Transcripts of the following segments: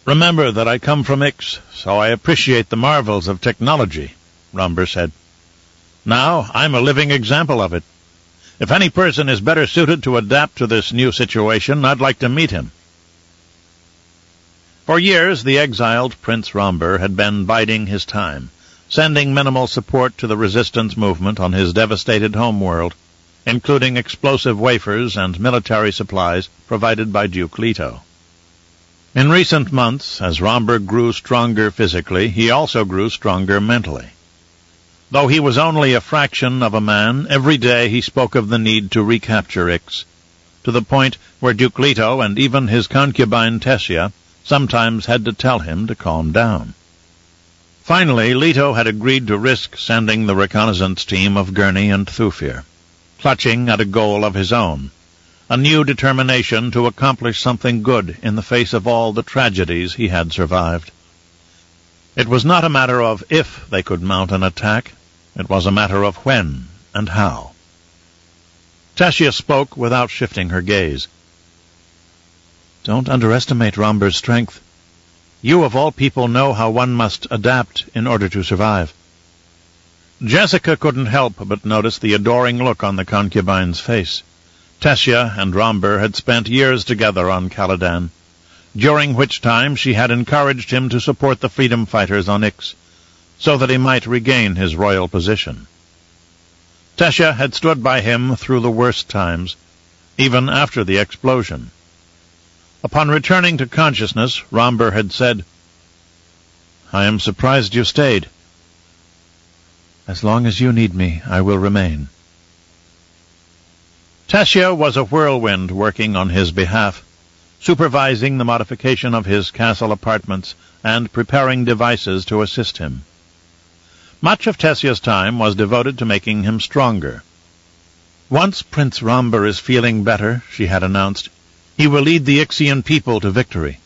"Remember that I come from Ix, so I appreciate the marvels of technology," Romber said. "Now I'm a living example of it. If any person is better suited to adapt to this new situation, I'd like to meet him." For years, the exiled Prince Romber had been biding his time, sending minimal support to the resistance movement on his devastated homeworld, including explosive wafers and military supplies provided by Duke Leto. In recent months, as Romber grew stronger physically, he also grew stronger mentally. Though he was only a fraction of a man, every day he spoke of the need to recapture Ix, to the point where Duke Leto and even his concubine Tessia sometimes had to tell him to calm down. Finally, Leto had agreed to risk sending the reconnaissance team of Gurney and Thufir, clutching at a goal of his own, a new determination to accomplish something good in the face of all the tragedies he had survived. It was not a matter of if they could mount an attack, it was a matter of when and how. Tessia spoke without shifting her gaze. "Don't underestimate Romber's strength. You, of all people, know how one must adapt in order to survive." Jessica couldn't help but notice the adoring look on the concubine's face. Tessia and Romber had spent years together on Caladan, during which time she had encouraged him to support the freedom fighters on Ix, so that he might regain his royal position. Tessia had stood by him through the worst times, even after the explosion. Upon returning to consciousness, Romber had said, "I am surprised you stayed." "As long as you need me, I will remain." Tessia was a whirlwind working on his behalf, supervising the modification of his castle apartments and preparing devices to assist him. Much of Tessia's time was devoted to making him stronger. "Once Prince Romber is feeling better," she had announced, "he will lead the Ixian people to victory."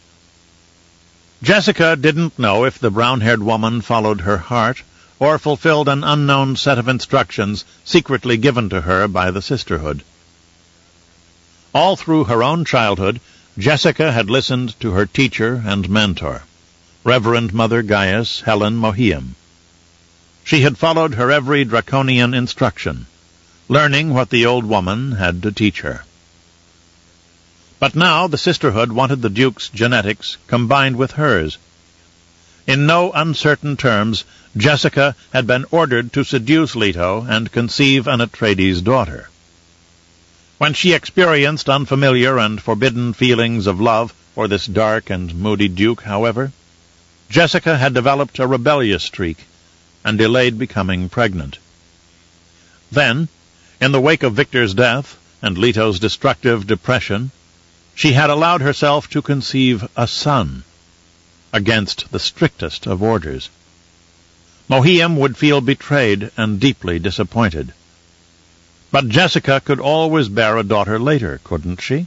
Jessica didn't know if the brown-haired woman followed her heart or fulfilled an unknown set of instructions secretly given to her by the sisterhood. All through her own childhood, Jessica had listened to her teacher and mentor, Reverend Mother Gaius Helen Mohiam. She had followed her every draconian instruction, learning what the old woman had to teach her. But now the sisterhood wanted the Duke's genetics combined with hers. In no uncertain terms, Jessica had been ordered to seduce Leto and conceive an Atreides daughter. When she experienced unfamiliar and forbidden feelings of love for this dark and moody Duke, however, Jessica had developed a rebellious streak and delayed becoming pregnant. Then, in the wake of Victor's death and Leto's destructive depression, she had allowed herself to conceive a son, against the strictest of orders. Mohiam would feel betrayed and deeply disappointed. But Jessica could always bear a daughter later, couldn't she?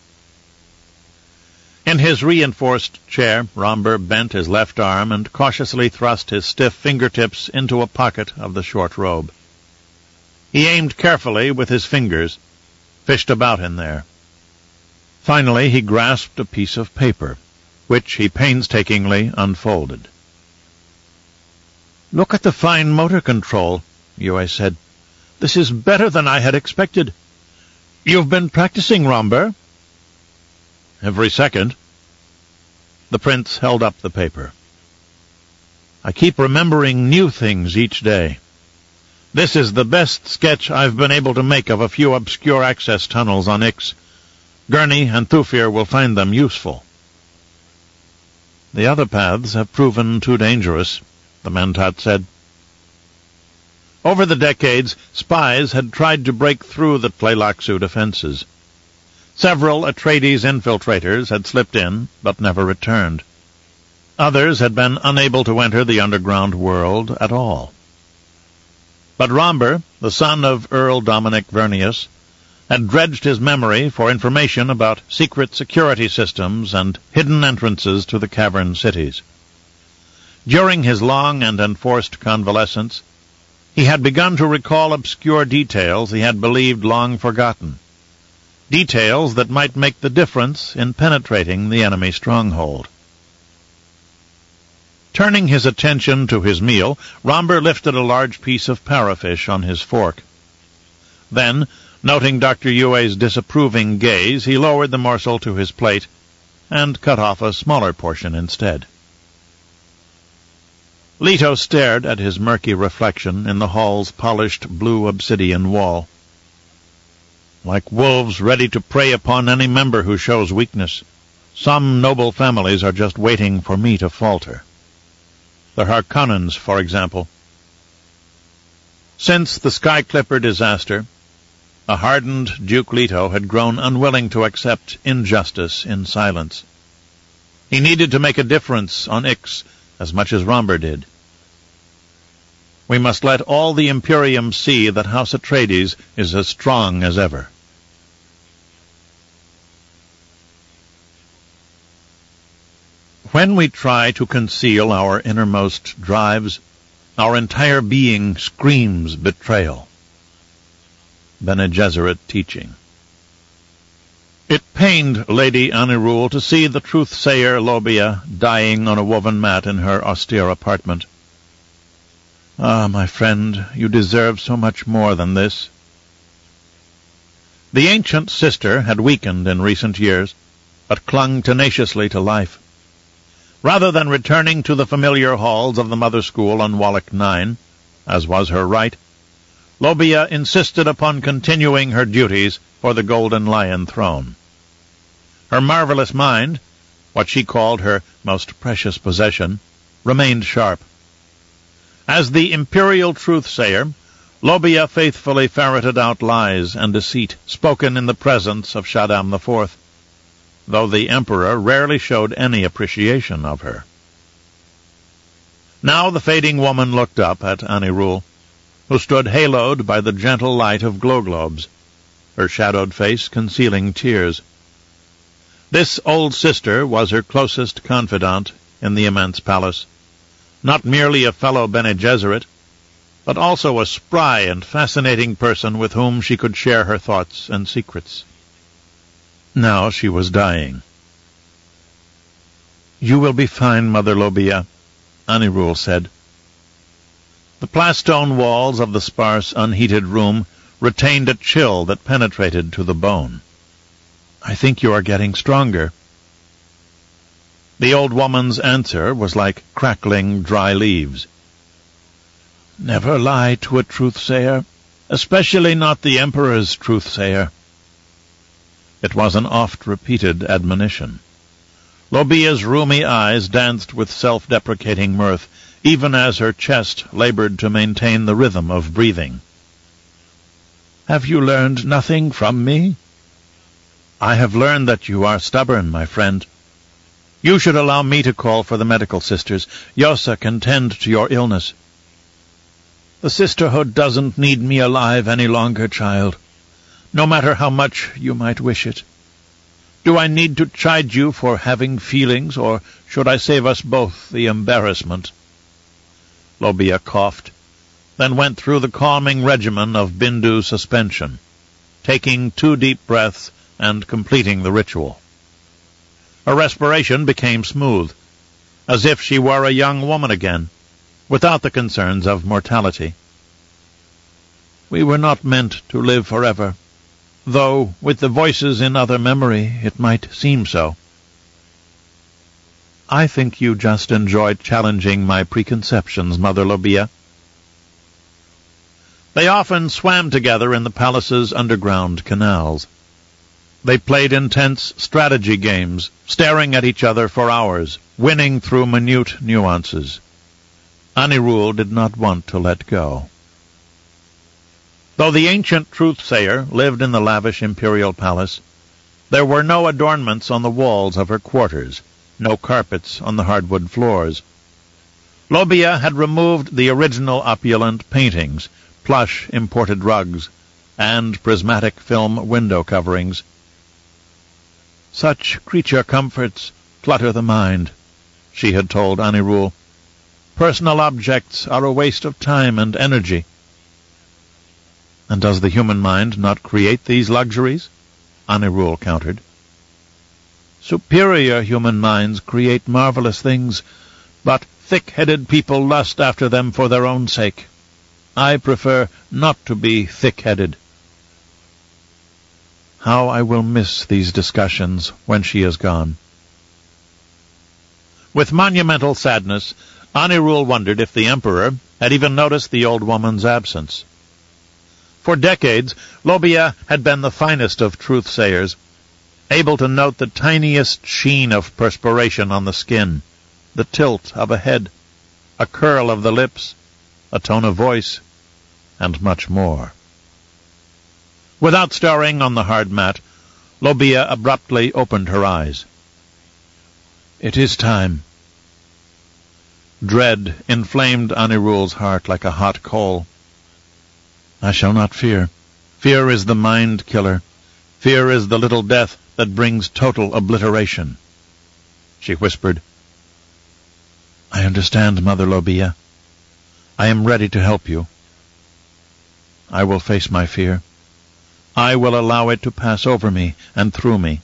In his reinforced chair, Romber bent his left arm and cautiously thrust his stiff fingertips into a pocket of the short robe. He aimed carefully with his fingers, fished about in there. Finally he grasped a piece of paper, which he painstakingly unfolded. "Look at the fine motor control," Yue said. "This is better than I had expected. You've been practicing, Romber?" "Every second." The prince held up the paper. "I keep remembering new things each day. This is the best sketch I've been able to make of a few obscure access tunnels on Ix. Gurney and Thufir will find them useful." "The other paths have proven too dangerous," the Mentat said. Over the decades, spies had tried to break through the Tleilaxu defenses. Several Atreides infiltrators had slipped in, but never returned. Others had been unable to enter the underground world at all. But Romber, the son of Earl Dominic Vernius, had dredged his memory for information about secret security systems and hidden entrances to the cavern cities. During his long and enforced convalescence, he had begun to recall obscure details he had believed long forgotten, details that might make the difference in penetrating the enemy stronghold. Turning his attention to his meal, Romber lifted a large piece of parafish on his fork. Then, noting Dr. Yue's disapproving gaze, he lowered the morsel to his plate and cut off a smaller portion instead. Leto stared at his murky reflection in the hall's polished blue obsidian wall. Like wolves ready to prey upon any member who shows weakness, some noble families are just waiting for me to falter. The Harkonnens, for example. Since the Sky Clipper disaster, a hardened Duke Leto had grown unwilling to accept injustice in silence. He needed to make a difference on Ix as much as Romber did. We must let all the Imperium see that House Atreides is as strong as ever. When we try to conceal our innermost drives, our entire being screams betrayal. Bene Gesserit teaching. It pained Lady Anirul to see the truth-sayer Lobia dying on a woven mat in her austere apartment. Ah, my friend, you deserve so much more than this. The ancient sister had weakened in recent years, but clung tenaciously to life. Rather than returning to the familiar halls of the Mother School on Wallach 9, as was her right, Lobia insisted upon continuing her duties for the Golden Lion throne. Her marvelous mind, what she called her most precious possession, remained sharp. As the imperial truth-sayer, Lobia faithfully ferreted out lies and deceit spoken in the presence of Shaddam IV, though the Emperor rarely showed any appreciation of her. Now the fading woman looked up at Anirul, who stood haloed by the gentle light of glow-globes, her shadowed face concealing tears. This old sister was her closest confidant in the immense palace, not merely a fellow Bene Gesserit, but also a spry and fascinating person with whom she could share her thoughts and secrets. Now she was dying. "You will be fine, Mother Lobia," Anirul said. The plastone walls of the sparse, unheated room retained a chill that penetrated to the bone. "I think you are getting stronger." The old woman's answer was like crackling dry leaves. "Never lie to a truth-sayer, especially not the Emperor's truth-sayer." It was an oft-repeated admonition. Lobia's rheumy eyes danced with self-deprecating mirth, even as her chest labored to maintain the rhythm of breathing. "Have you learned nothing from me?" "I have learned that you are stubborn, my friend. You should allow me to call for the medical sisters. Yosa can tend to your illness." "The sisterhood doesn't need me alive any longer, child, no matter how much you might wish it. Do I need to chide you for having feelings, or should I save us both the embarrassment?" Lobia coughed, then went through the calming regimen of Bindu suspension, taking 2 deep breaths and completing the ritual. Her respiration became smooth, as if she were a young woman again, without the concerns of mortality. "We were not meant to live forever, though with the voices in other memory it might seem so." "I think you just enjoyed challenging my preconceptions, Mother Lobia." They often swam together in the palace's underground canals. They played intense strategy games, staring at each other for hours, winning through minute nuances. Anirul did not want to let go. Though the ancient truth-sayer lived in the lavish imperial palace, there were no adornments on the walls of her quarters, no carpets on the hardwood floors. Lobia had removed the original opulent paintings, plush imported rugs, and prismatic film window coverings. "Such creature comforts clutter the mind," she had told Anirul. "Personal objects are a waste of time and energy." "And does the human mind not create these luxuries?" Anirul countered. "Superior human minds create marvelous things, but thick-headed people lust after them for their own sake. I prefer not to be thick-headed. How I will miss these discussions when she is gone. With monumental sadness, Anirul wondered if the Emperor had even noticed the old woman's absence. For decades, Lobia had been the finest of truth-sayers, able to note the tiniest sheen of perspiration on the skin, the tilt of a head, a curl of the lips, a tone of voice, and much more. Without stirring on the hard mat, Lobia abruptly opened her eyes. It is time. Dread inflamed Anirul's heart like a hot coal. I shall not fear. Fear is the mind-killer. Fear is the little death that brings total obliteration. She whispered, I understand, Mother Lobia. I am ready to help you. I will face my fear. I will allow it to pass over me and through me.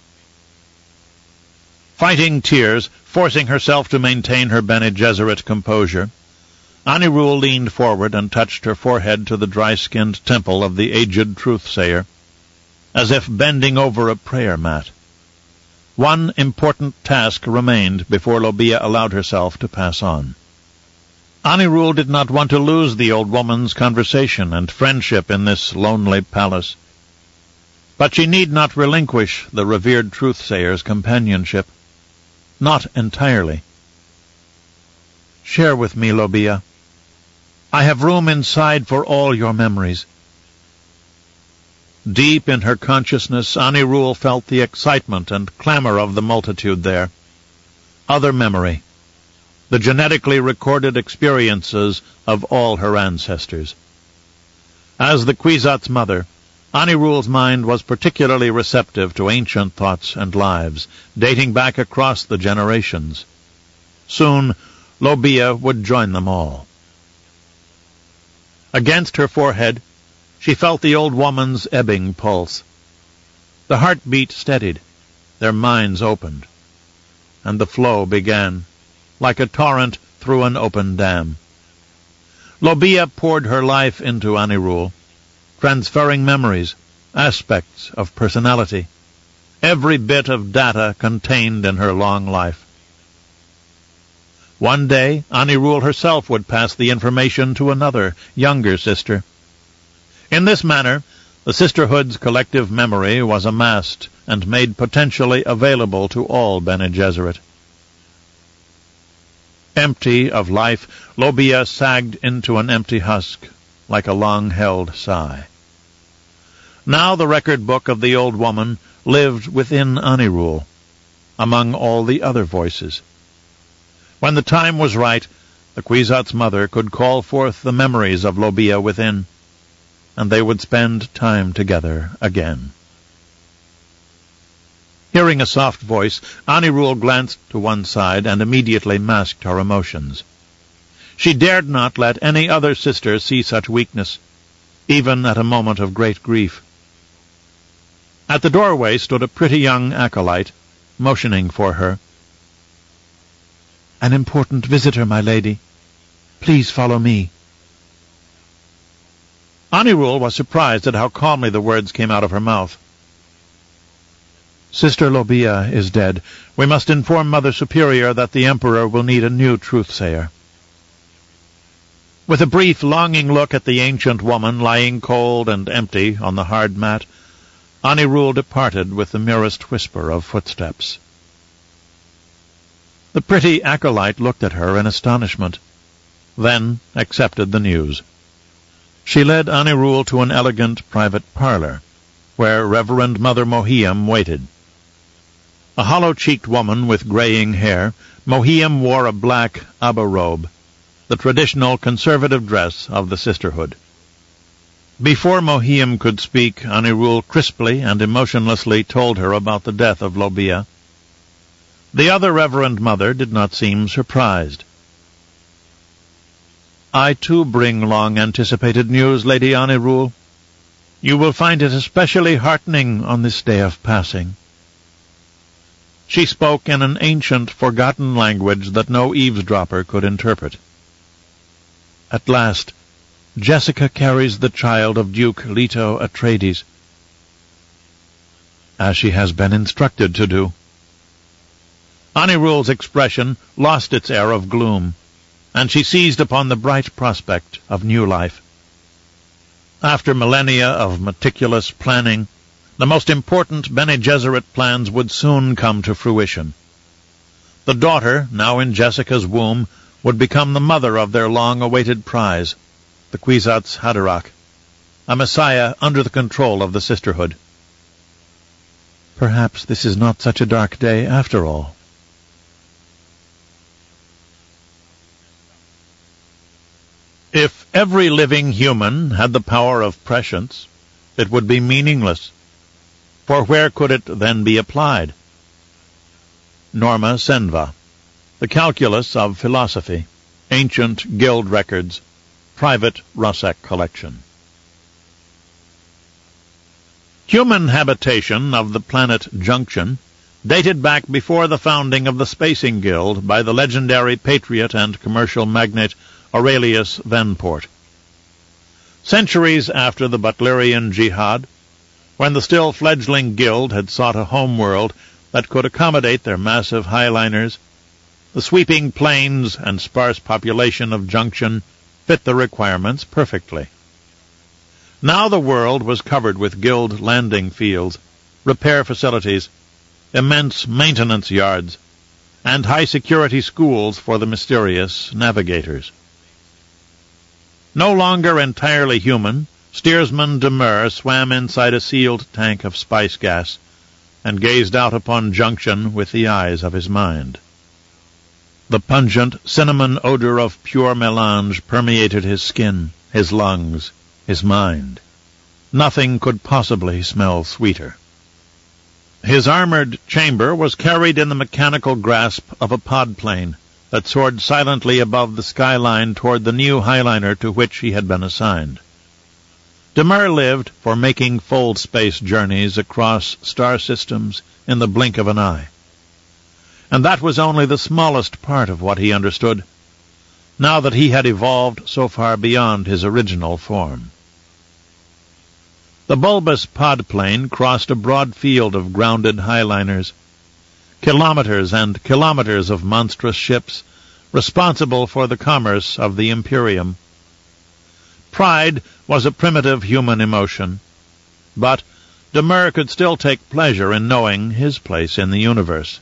Fighting tears, forcing herself to maintain her Bene Gesserit composure, Anirul leaned forward and touched her forehead to the dry-skinned temple of the aged truth-sayer, as if bending over a prayer mat. One important task remained before Lobia allowed herself to pass on. Anirul did not want to lose the old woman's conversation and friendship in this lonely palace. But she need not relinquish the revered truth-sayer's companionship. Not entirely. Share with me, Lobia. I have room inside for all your memories. Deep in her consciousness, Anirul felt the excitement and clamor of the multitude there. Other memory. The genetically recorded experiences of all her ancestors. As the Kwisatz mother, Anirul's mind was particularly receptive to ancient thoughts and lives, dating back across the generations. Soon, Lobia would join them all. Against her forehead, she felt the old woman's ebbing pulse. The heartbeat steadied, their minds opened, and the flow began, like a torrent through an open dam. Lobia poured her life into Anirul, transferring memories, aspects of personality, every bit of data contained in her long life. One day, Anirul herself would pass the information to another, younger sister. In this manner, the sisterhood's collective memory was amassed and made potentially available to all Bene Gesserit. Empty of life, Lobia sagged into an empty husk, like a long-held sigh. Now the record book of the old woman lived within Anirul, among all the other voices. When the time was right, the Kwisatz mother could call forth the memories of Lobia within, and they would spend time together again. Hearing a soft voice, Anirul glanced to one side and immediately masked her emotions. She dared not let any other sister see such weakness, even at a moment of great grief. At the doorway stood a pretty young acolyte, motioning for her. "An important visitor, my lady. Please follow me." Anirul was surprised at how calmly the words came out of her mouth. "Sister Lobia is dead. We must inform Mother Superior that the Emperor will need a new truth-sayer." With a brief, longing look at the ancient woman lying cold and empty on the hard mat, Anirul departed with the merest whisper of footsteps. The pretty acolyte looked at her in astonishment, then accepted the news. She led Anirul to an elegant private parlor, where Reverend Mother Mohiam waited. A hollow-cheeked woman with graying hair, Mohiam wore a black Abba robe, the traditional conservative dress of the sisterhood. Before Mohiam could speak, Anirul crisply and emotionlessly told her about the death of Lobia. The other Reverend Mother did not seem surprised. "I too bring long-anticipated news, Lady Anirul. You will find it especially heartening on this day of passing." She spoke in an ancient, forgotten language that no eavesdropper could interpret. At last, Jessica carries the child of Duke Leto Atreides, as she has been instructed to do. Anirul's expression lost its air of gloom, and she seized upon the bright prospect of new life. After millennia of meticulous planning, the most important Bene Gesserit plans would soon come to fruition. The daughter, now in Jessica's womb, would become the mother of their long-awaited prize, the Kwisatz Haderach, a messiah under the control of the sisterhood. Perhaps this is not such a dark day after all. If every living human had the power of prescience, it would be meaningless. For where could it then be applied? Norma Senva, The Calculus of Philosophy, Ancient Guild Records, Private Rosek Collection. Human habitation of the planet Junction dated back before the founding of the Spacing Guild by the legendary patriot and commercial magnate Aurelius Venport. Centuries after the Butlerian Jihad, when the still fledgling guild had sought a homeworld that could accommodate their massive highliners, the sweeping plains and sparse population of Junction fit the requirements perfectly. Now the world was covered with guild landing fields, repair facilities, immense maintenance yards, and high-security schools for the mysterious navigators. No longer entirely human, steersman Demur swam inside a sealed tank of spice gas and gazed out upon Junction with the eyes of his mind. The pungent cinnamon odor of pure melange permeated his skin, his lungs, his mind. Nothing could possibly smell sweeter. His armored chamber was carried in the mechanical grasp of a podplane that soared silently above the skyline toward the new highliner to which he had been assigned. Demur lived for making fold-space journeys across star systems in the blink of an eye. And that was only the smallest part of what he understood, now that he had evolved so far beyond his original form. The bulbous podplane crossed a broad field of grounded highliners, kilometers and kilometers of monstrous ships, responsible for the commerce of the Imperium. Pride was a primitive human emotion, but Demur could still take pleasure in knowing his place in the universe.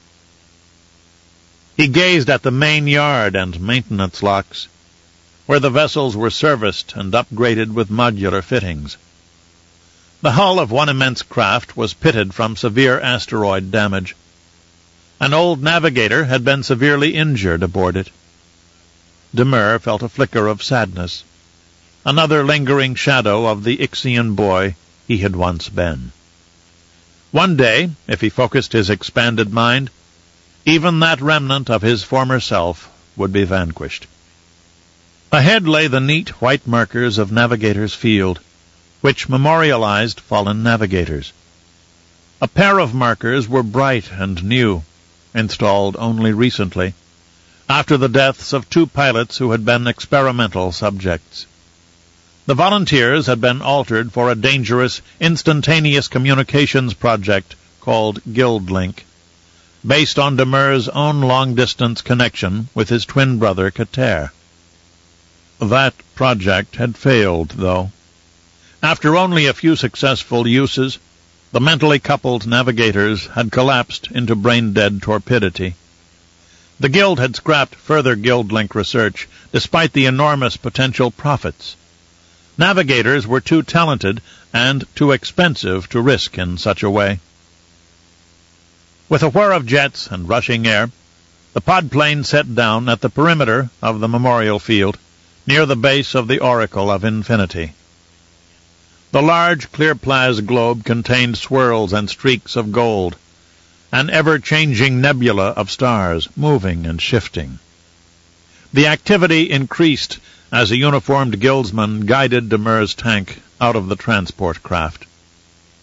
He gazed at the main yard and maintenance locks, where the vessels were serviced and upgraded with modular fittings. The hull of one immense craft was pitted from severe asteroid damage. An old navigator had been severely injured aboard it. Demur felt a flicker of sadness, another lingering shadow of the Ixian boy he had once been. One day, if he focused his expanded mind, even that remnant of his former self would be vanquished. Ahead lay the neat white markers of Navigator's Field, which memorialized fallen navigators. A pair of markers were bright and new, installed only recently, after the deaths of 2 pilots who had been experimental subjects. The volunteers had been altered for a dangerous, instantaneous communications project called GuildLink, based on Demur's own long-distance connection with his twin brother Kater. That project had failed, though. After only a few successful uses, the mentally coupled navigators had collapsed into brain-dead torpidity. The Guild had scrapped further GuildLink research, despite the enormous potential profits. Navigators were too talented and too expensive to risk in such a way. With a whir of jets and rushing air, the podplane set down at the perimeter of the memorial field, near the base of the Oracle of Infinity. The large, clear-plased globe contained swirls and streaks of gold, an ever-changing nebula of stars, moving and shifting. The activity increased as a uniformed guildsman guided Demur's tank out of the transport craft.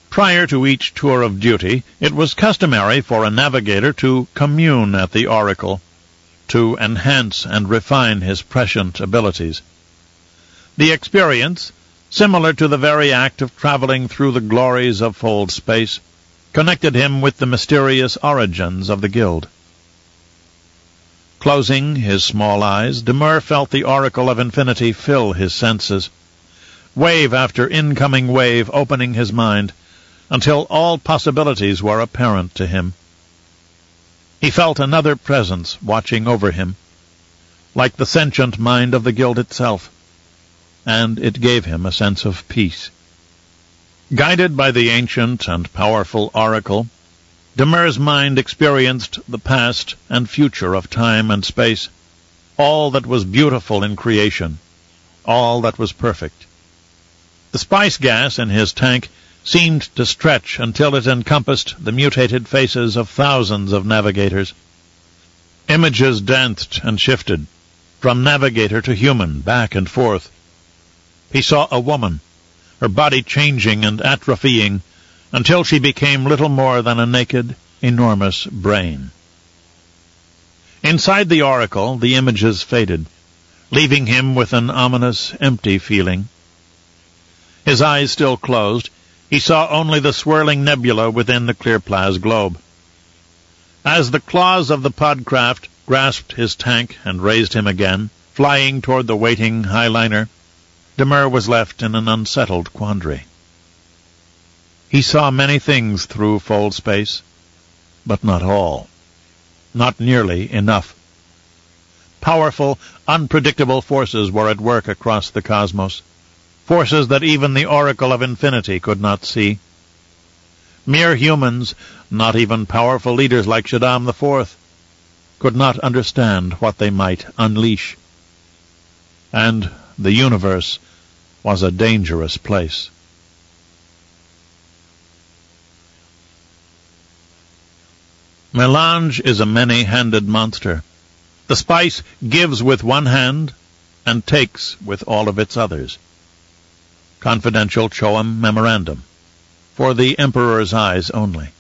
Prior to each tour of duty, it was customary for a navigator to commune at the oracle, to enhance and refine his prescient abilities. The experience, similar to the very act of traveling through the glories of fold space, connected him with the mysterious origins of the guild. Closing his small eyes, Demure felt the oracle of infinity fill his senses, wave after incoming wave opening his mind, until all possibilities were apparent to him. He felt another presence watching over him, like the sentient mind of the guild itself, and it gave him a sense of peace. Guided by the ancient and powerful oracle, Demure's mind experienced the past and future of time and space, all that was beautiful in creation, all that was perfect. The spice gas in his tank seemed to stretch until it encompassed the mutated faces of thousands of navigators. Images danced and shifted, from navigator to human, back and forth. He saw a woman, her body changing and atrophying, until she became little more than a naked, enormous brain. Inside the oracle, the images faded, leaving him with an ominous, empty feeling. His eyes still closed, he saw only the swirling nebula within the clear-plas globe. As the claws of the podcraft grasped his tank and raised him again, flying toward the waiting highliner, Demure was left in an unsettled quandary. He saw many things through fold space, but not all. Not nearly enough. Powerful, unpredictable forces were at work across the cosmos, forces that even the oracle of infinity could not see. Mere humans, not even powerful leaders like Shaddam IV, could not understand what they might unleash. And the universe was a dangerous place. Melange is a many-handed monster. The spice gives with one hand and takes with all of its others. Confidential Choam Memorandum. For the Emperor's eyes only.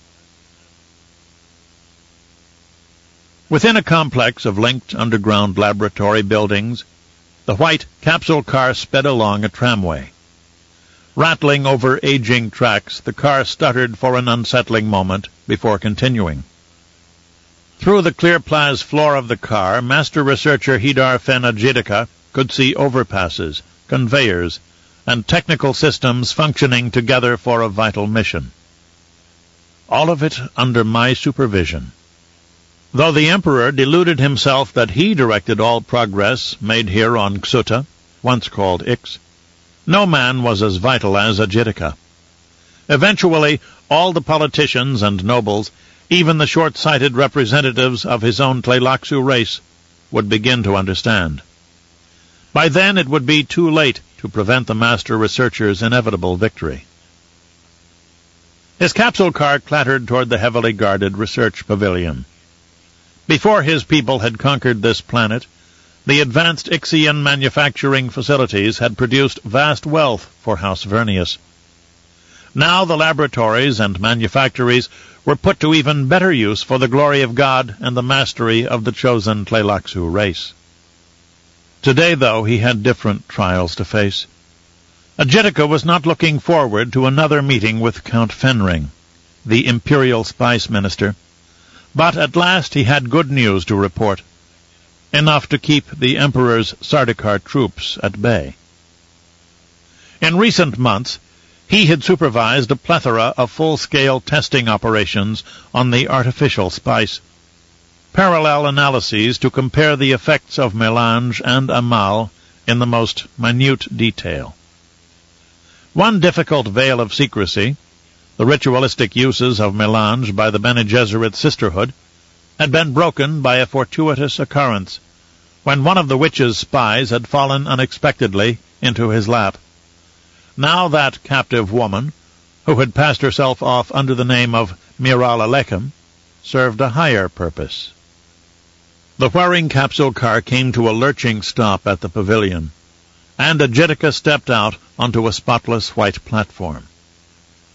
Within a complex of linked underground laboratory buildings, the white capsule car sped along a tramway. Rattling over aging tracks, the car stuttered for an unsettling moment before continuing. Through the clear-plas floor of the car, Master Researcher Hidar Fena Jidika could see overpasses, conveyors, and technical systems functioning together for a vital mission. All of it under my supervision. Though the Emperor deluded himself that he directed all progress made here on Xuta, once called Ix, no man was as vital as Jidika. Eventually, all the politicians and nobles, even the short-sighted representatives of his own Tleilaxu race, would begin to understand. By then it would be too late to prevent the Master Researcher's inevitable victory. His capsule car clattered toward the heavily guarded research pavilion. Before his people had conquered this planet, the advanced Ixian manufacturing facilities had produced vast wealth for House Vernius. Now the laboratories and manufactories were put to even better use for the glory of God and the mastery of the chosen Tleilaxu race. Today, though, he had different trials to face. Jidika was not looking forward to another meeting with Count Fenring, the Imperial Spice Minister, but at last he had good news to report, enough to keep the Emperor's Sardaukar troops at bay. In recent months, he had supervised a plethora of full-scale testing operations on the artificial spice, parallel analyses to compare the effects of Melange and Amal in the most minute detail. One difficult veil of secrecy, the ritualistic uses of Melange by the Bene Gesserit sisterhood, had been broken by a fortuitous occurrence, when one of the witch's spies had fallen unexpectedly into his lap. Now that captive woman, who had passed herself off under the name of Miral Aleichem, served a higher purpose. The whirring capsule car came to a lurching stop at the pavilion, and Jidika stepped out onto a spotless white platform.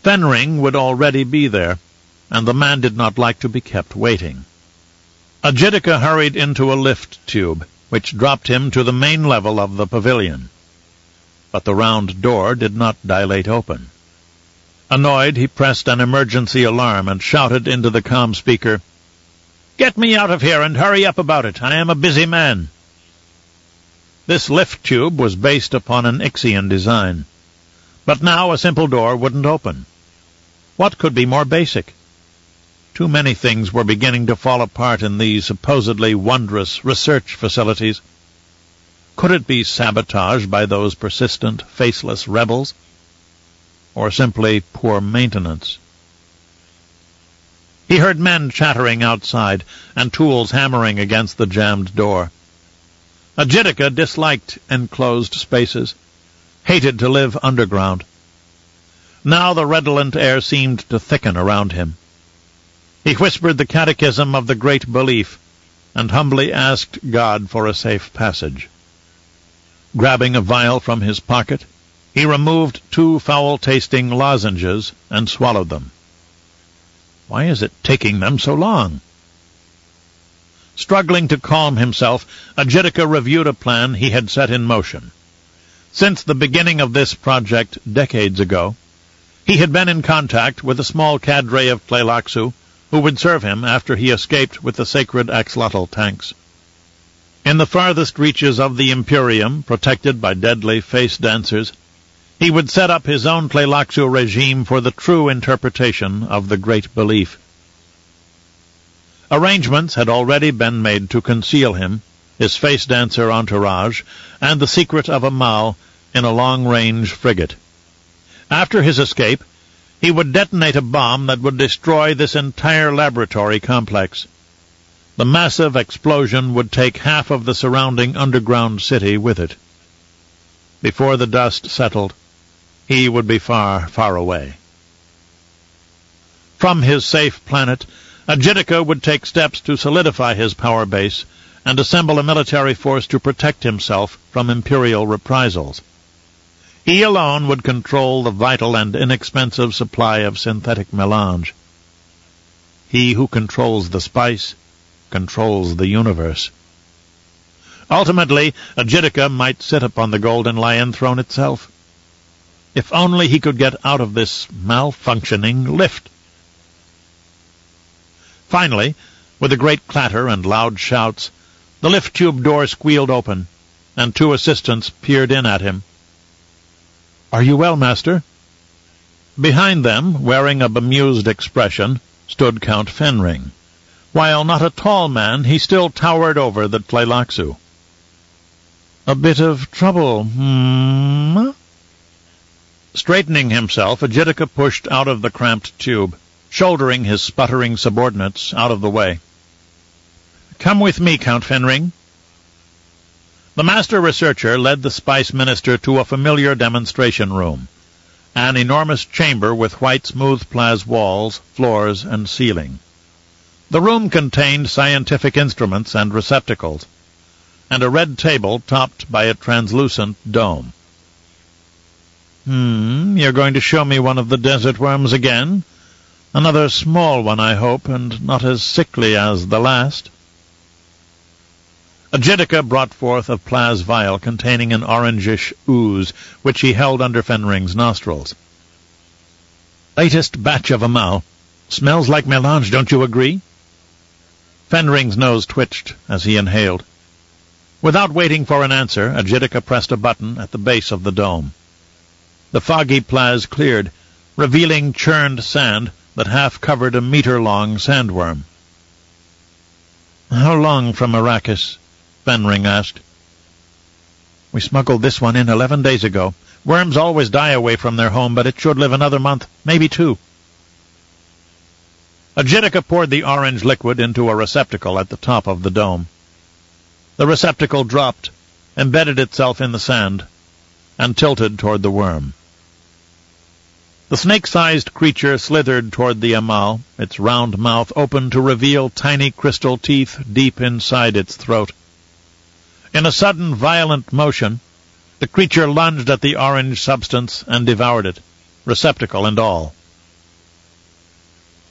Fenring would already be there, and the man did not like to be kept waiting. Ajitika hurried into a lift tube, which dropped him to the main level of the pavilion. But the round door did not dilate open. Annoyed, he pressed an emergency alarm and shouted into the comm speaker, "Get me out of here and hurry up about it. I am a busy man." This lift tube was based upon an Ixian design. But now a simple door wouldn't open. What could be more basic? Too many things were beginning to fall apart in these supposedly wondrous research facilities. Could it be sabotage by those persistent, faceless rebels? Or simply poor maintenance? He heard men chattering outside and tools hammering against the jammed door. Ajitika disliked enclosed spaces, hated to live underground. Now the redolent air seemed to thicken around him. He whispered the catechism of the Great Belief and humbly asked God for a safe passage. Grabbing a vial from his pocket, he removed 2 foul-tasting lozenges and swallowed them. Why is it taking them so long? Struggling to calm himself, Ajitika reviewed a plan he had set in motion. Since the beginning of this project decades ago, he had been in contact with a small cadre of Tleilaxu who would serve him after he escaped with the sacred axolotl tanks. In the farthest reaches of the Imperium, protected by deadly face dancers, he would set up his own Tleilaxu regime for the true interpretation of the Great Belief. Arrangements had already been made to conceal him, his face dancer entourage, and the secret of Amal in a long-range frigate. After his escape, he would detonate a bomb that would destroy this entire laboratory complex. The massive explosion would take half of the surrounding underground city with it. Before the dust settled, he would be far, far away. From his safe planet, Ajitika would take steps to solidify his power base and assemble a military force to protect himself from imperial reprisals. He alone would control the vital and inexpensive supply of synthetic melange. He who controls the spice controls the universe. Ultimately, Ajitika might sit upon the Golden Lion throne itself. If only he could get out of this malfunctioning lift. Finally, with a great clatter and loud shouts, the lift tube door squealed open, and 2 assistants peered in at him. "Are you well, Master?" Behind them, wearing a bemused expression, stood Count Fenring. While not a tall man, he still towered over the Tleilaxu. "A bit of trouble, Straightening himself, Ajitika pushed out of the cramped tube, shouldering his sputtering subordinates out of the way. "Come with me, Count Fenring." The master researcher led the spice minister to a familiar demonstration room, an enormous chamber with white smooth-plas walls, floors, and ceiling. The room contained scientific instruments and receptacles, and a red table topped by a translucent dome. You're going to show me one of the desert worms again? Another small one, I hope, and not as sickly as the last." Ajitika brought forth a plas vial containing an orangish ooze, which he held under Fenring's nostrils. "Latest batch of Amal. Smells like melange, don't you agree?" Fenring's nose twitched as he inhaled. Without waiting for an answer, Ajitika pressed a button at the base of the dome. The foggy plas cleared, revealing churned sand that half-covered a meter-long sandworm. "How long from Arrakis?" Fenring asked. "We smuggled this one in 11 days ago. Worms always die away from their home, but it should live another month, maybe 2. Ajitika poured the orange liquid into a receptacle at the top of the dome. The receptacle dropped, embedded itself in the sand, and tilted toward the worm. The snake-sized creature slithered toward the Amal, its round mouth open to reveal tiny crystal teeth deep inside its throat. In a sudden, violent motion, the creature lunged at the orange substance and devoured it, receptacle and all.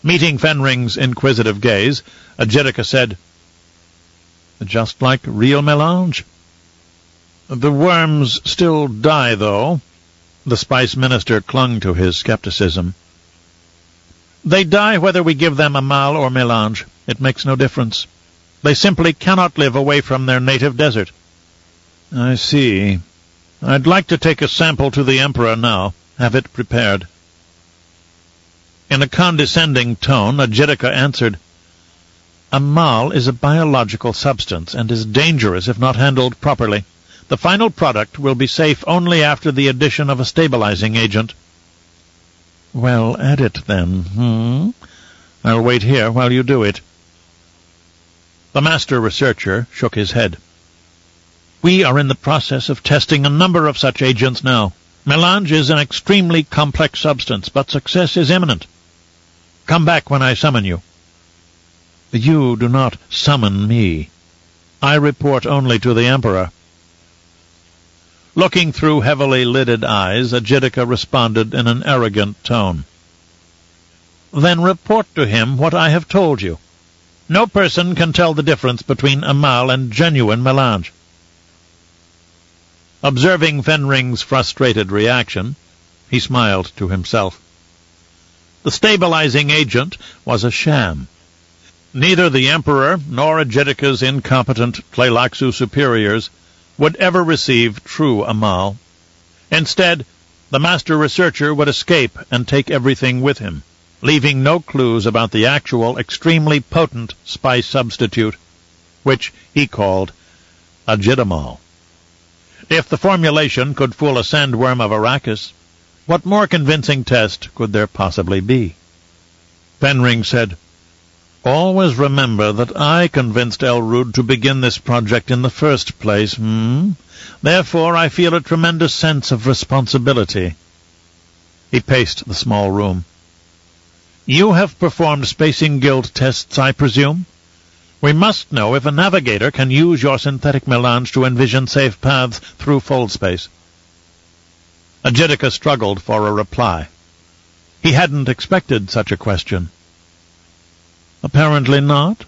Meeting Fenring's inquisitive gaze, Adjidika said, "Just like real melange." "The worms still die, though." The spice minister clung to his skepticism. "They die whether we give them amal or melange. It makes no difference. They simply cannot live away from their native desert." "I see. I'd like to take a sample to the Emperor now. Have it prepared." In a condescending tone, Adjidika answered, "Amal is a biological substance and is dangerous if not handled properly. The final product will be safe only after the addition of a stabilizing agent." "Well, add it then, I'll wait here while you do it." The master researcher shook his head. "We are in the process of testing a number of such agents now. Melange is an extremely complex substance, but success is imminent. Come back when I summon you." "You do not summon me. I report only to the Emperor." Looking through heavily lidded eyes, Adjidika responded in an arrogant tone. "Then report to him what I have told you. No person can tell the difference between amal and genuine melange." Observing Fenring's frustrated reaction, he smiled to himself. The stabilizing agent was a sham. Neither the Emperor nor Adjidika's incompetent Tleilaxu superiors would ever receive true amal. Instead, the master researcher would escape and take everything with him, leaving no clues about the actual extremely potent spice substitute, which he called Adjidamal. If the formulation could fool a sandworm of Arrakis, what more convincing test could there possibly be? Fenring said, "Always remember that I convinced Elrud to begin this project in the first place, Therefore I feel a tremendous sense of responsibility." He paced the small room. "You have performed Spacing Guild tests, I presume? We must know if a navigator can use your synthetic melange to envision safe paths through fold space." Adjidika struggled for a reply. He hadn't expected such a question. "Apparently not.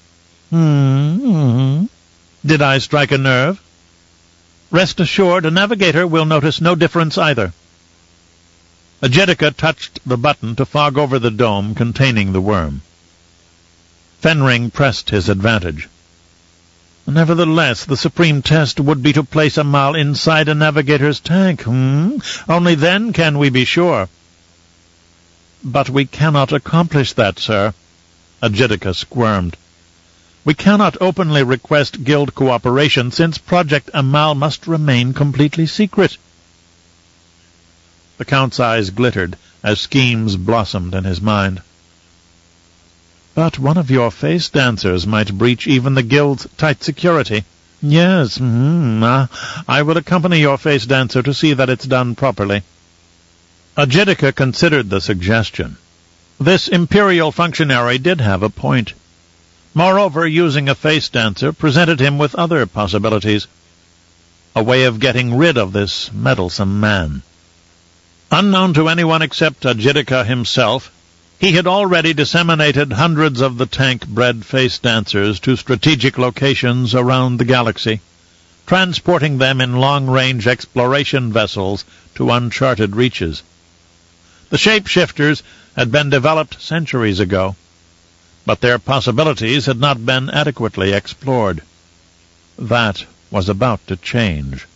Did I strike a nerve? Rest assured, a navigator will notice no difference either." Adjidika touched the button to fog over the dome containing the worm. Fenring pressed his advantage. "Nevertheless, the supreme test would be to place amal inside a navigator's tank, Only then can we be sure." "But we cannot accomplish that, sir." Adjidika squirmed. "We cannot openly request guild cooperation, since Project Amal must remain completely secret." The Count's eyes glittered as schemes blossomed in his mind. "But one of your face dancers might breach even the guild's tight security." "Yes, I will accompany your face dancer to see that it's done properly." Adjidika considered the suggestion. This imperial functionary did have a point. Moreover, using a face dancer presented him with other possibilities. A way of getting rid of this meddlesome man. Unknown to anyone except Adjidika himself, he had already disseminated hundreds of the tank-bred face dancers to strategic locations around the galaxy, transporting them in long-range exploration vessels to uncharted reaches. The shapeshifters had been developed centuries ago, but their possibilities had not been adequately explored. That was about to change.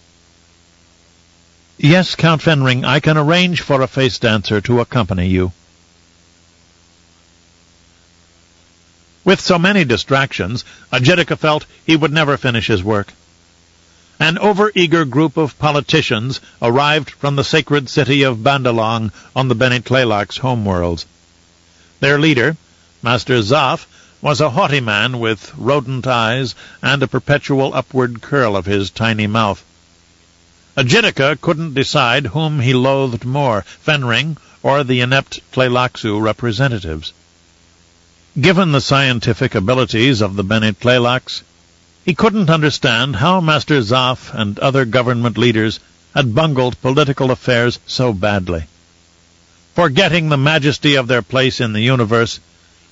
"Yes, Count Fenring, I can arrange for a face dancer to accompany you." With so many distractions, Adjidika felt he would never finish his work. An over-eager group of politicians arrived from the sacred city of Bandalong on the Bene Tleilax homeworlds. Their leader, Master Zaf, was a haughty man with rodent eyes and a perpetual upward curl of his tiny mouth. Adjidika couldn't decide whom he loathed more, Fenring or the inept Tleilaxu representatives. Given the scientific abilities of the Bene Tleilax, he couldn't understand how Master Zaf and other government leaders had bungled political affairs so badly. Forgetting the majesty of their place in the universe,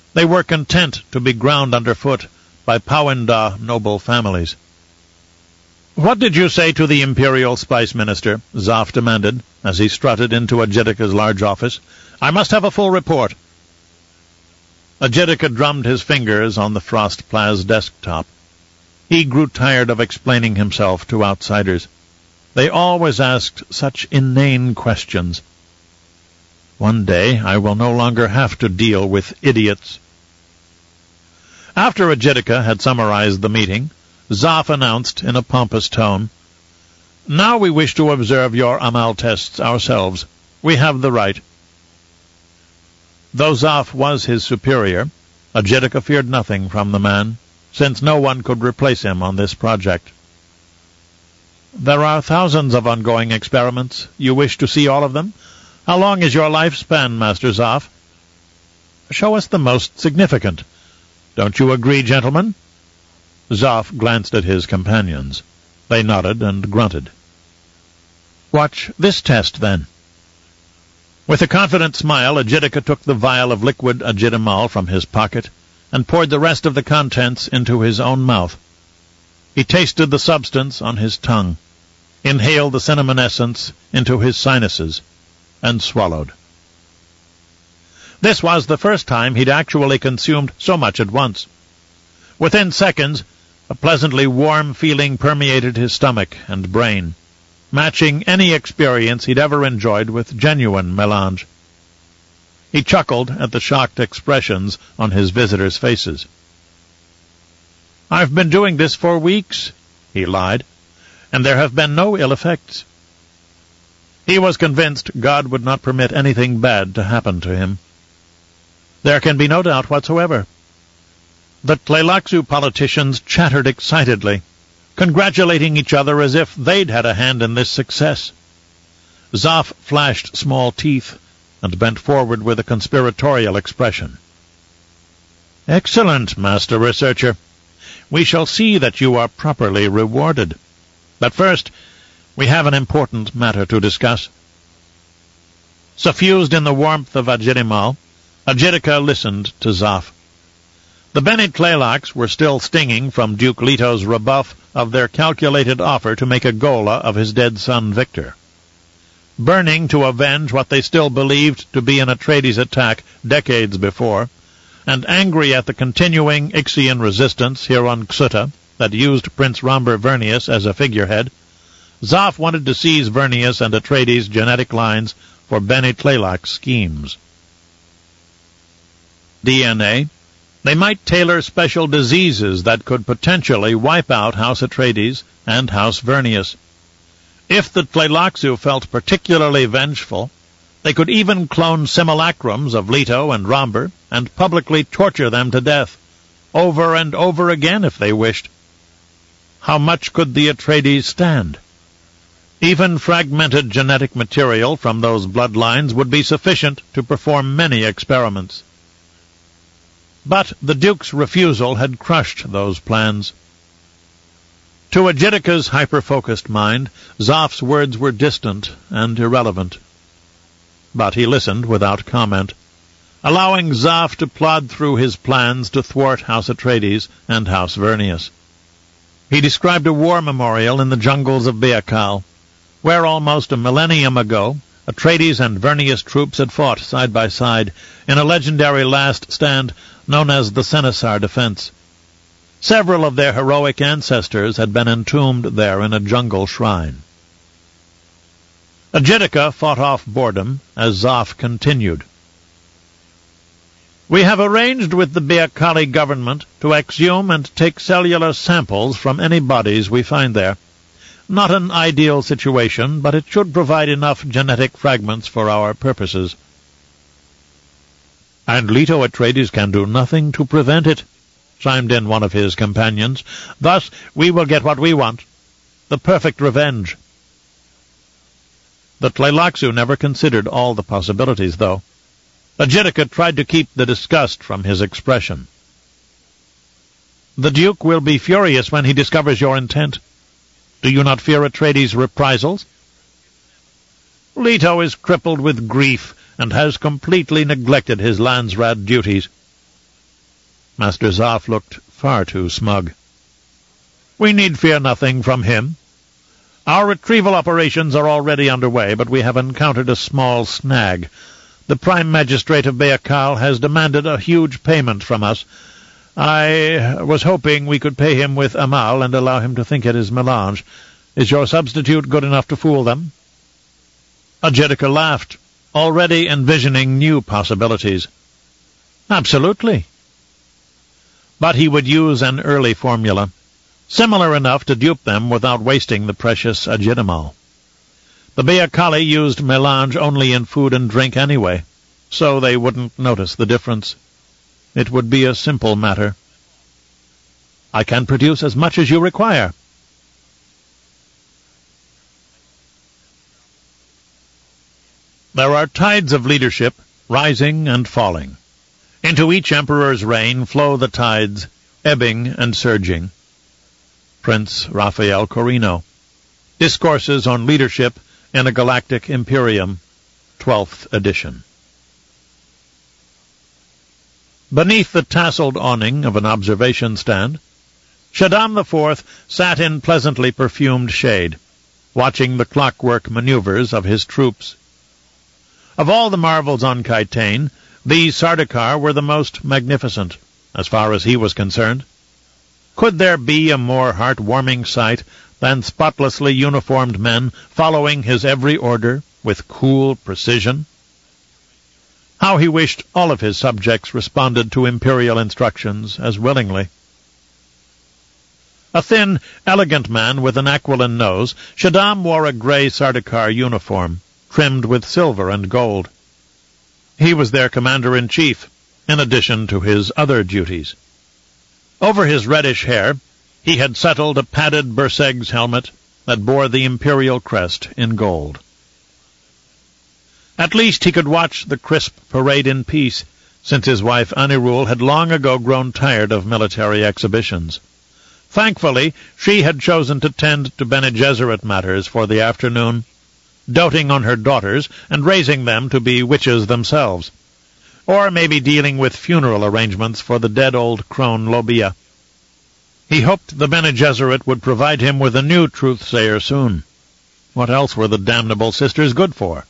They were content to be ground underfoot by Powindaw noble families. "What did you say to the Imperial Spice Minister?" Zoff demanded, as he strutted into Agedica's large office. "I must have a full report." Agedica drummed his fingers on the Frostplas desktop. He grew tired of explaining himself to outsiders. They always asked such inane questions. One day I will no longer have to deal with idiots. After Agedica had summarized the meeting, Zoff announced in a pompous tone, "Now we wish to observe your Amal tests ourselves. We have the right." Though Zoff was his superior, Agedica feared nothing from the man, since no one could replace him on this project. "There are thousands of ongoing experiments. You wish to see all of them? How long is your lifespan, Master Zoff?" "Show us the most significant. Don't you agree, gentlemen?" Zoff glanced at his companions. They nodded and grunted. "Watch this test, then." With a confident smile, Agedica took the vial of liquid agidimal from his pocket and poured the rest of the contents into his own mouth. He tasted the substance on his tongue, inhaled the cinnamon essence into his sinuses, and swallowed. This was the first time he'd actually consumed so much at once. Within seconds, a pleasantly warm feeling permeated his stomach and brain, matching any experience he'd ever enjoyed with genuine melange. He chuckled at the shocked expressions on his visitors' faces. "I've been doing this for weeks," he lied, "and there have been no ill effects." He was convinced God would not permit anything bad to happen to him. There can be no doubt whatsoever. The Tleilaxu politicians chattered excitedly, congratulating each other as if they'd had a hand in this success. Zoff flashed small teeth and bent forward with a conspiratorial expression. "Excellent, Master Researcher. We shall see that you are properly rewarded. But first, we have an important matter to discuss." Suffused in the warmth of agidimal, Agedica listened to Zoff. The Bene Tleilax were still stinging from Duke Leto's rebuff of their calculated offer to make a Ghola of his dead son Victor. Burning to avenge what they still believed to be an Atreides attack decades before, and angry at the continuing Ixian resistance here on Xuta that used Prince Romber Vernius as a figurehead, Zoff wanted to seize Vernius and Atreides' genetic lines for Bene Tleilax schemes. DNA. They might tailor special diseases that could potentially wipe out House Atreides and House Vernius. If the Tleilaxu felt particularly vengeful, they could even clone simulacrums of Leto and Romber and publicly torture them to death, over and over again if they wished. How much could the Atreides stand? Even fragmented genetic material from those bloodlines would be sufficient to perform many experiments. But the Duke's refusal had crushed those plans. To Agedica's hyper-focused mind, Zoff's words were distant and irrelevant. But he listened without comment, allowing Zoff to plod through his plans to thwart House Atreides and House Vernius. He described a war memorial in the jungles of Be'akal, where almost a millennium ago Atreides and Vernius troops had fought side by side in a legendary last stand known as the Senesar Defense. Several of their heroic ancestors had been entombed there in a jungle shrine. Agedica fought off boredom as Zoff continued. "We have arranged with the Be'akali government to exhume and take cellular samples from any bodies we find there. Not an ideal situation, but it should provide enough genetic fragments for our purposes." "And Leto Atreides can do nothing to prevent it," chimed in one of his companions. "Thus we will get what we want, the perfect revenge." The Tleilaxu never considered all the possibilities, though. Agedica tried to keep the disgust from his expression. "The Duke will be furious when he discovers your intent. Do you not fear Atreides' reprisals?" "Leto is crippled with grief and has completely neglected his Landsraad duties. Master Zoff looked far too smug. "We need fear nothing from him. Our retrieval operations are already underway, but we have encountered a small snag. The Prime Magistrate of Baykal has demanded a huge payment from us. I was hoping we could pay him with Amal and allow him to think it is Melange. Is your substitute good enough to fool them?" Adjidika laughed, already envisioning new possibilities. "Absolutely." But he would use an early formula, similar enough to dupe them without wasting the precious Ajidamal. The Bayakali used Melange only in food and drink anyway, so they wouldn't notice the difference. It would be a simple matter. "I can produce as much as you require." There are tides of leadership, rising and falling. Into each emperor's reign flow the tides, ebbing and surging. Prince Raphael Corino. Discourses on Leadership in a Galactic Imperium, 12th edition. Beneath the tasseled awning of an observation stand, Shaddam IV sat in pleasantly perfumed shade, watching the clockwork maneuvers of his troops. Of all the marvels on Kytane, these Sardaukar were the most magnificent, as far as he was concerned. Could there be a more heart-warming sight than spotlessly uniformed men following his every order with cool precision? How he wished all of his subjects responded to imperial instructions as willingly. A thin, elegant man with an aquiline nose, Shaddam wore a grey Sardaukar uniform, trimmed with silver and gold. He was their commander-in-chief, in addition to his other duties. Over his reddish hair, he had settled a padded Bersegs helmet that bore the imperial crest in gold. At least he could watch the crisp parade in peace, since his wife Anirul had long ago grown tired of military exhibitions. Thankfully, she had chosen to tend to Bene Gesserit matters for the afternoon, doting on her daughters and raising them to be witches themselves, or maybe dealing with funeral arrangements for the dead old crone Lobia. He hoped the Bene Gesserit would provide him with a new truth-sayer soon. What else were the damnable sisters good for?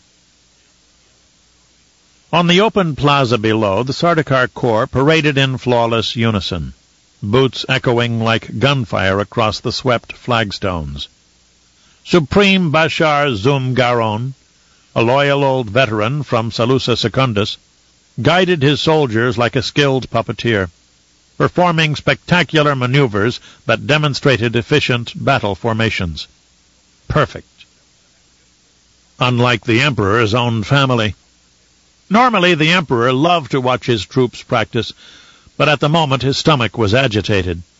On the open plaza below, the Sardaukar Corps paraded in flawless unison, boots echoing like gunfire across the swept flagstones. Supreme Bashar Zum Garon, a loyal old veteran from Salusa Secundus, guided his soldiers like a skilled puppeteer, performing spectacular maneuvers that demonstrated efficient battle formations. Perfect. Unlike the Emperor's own family. Normally the Emperor loved to watch his troops practice, but at the moment his stomach was agitated.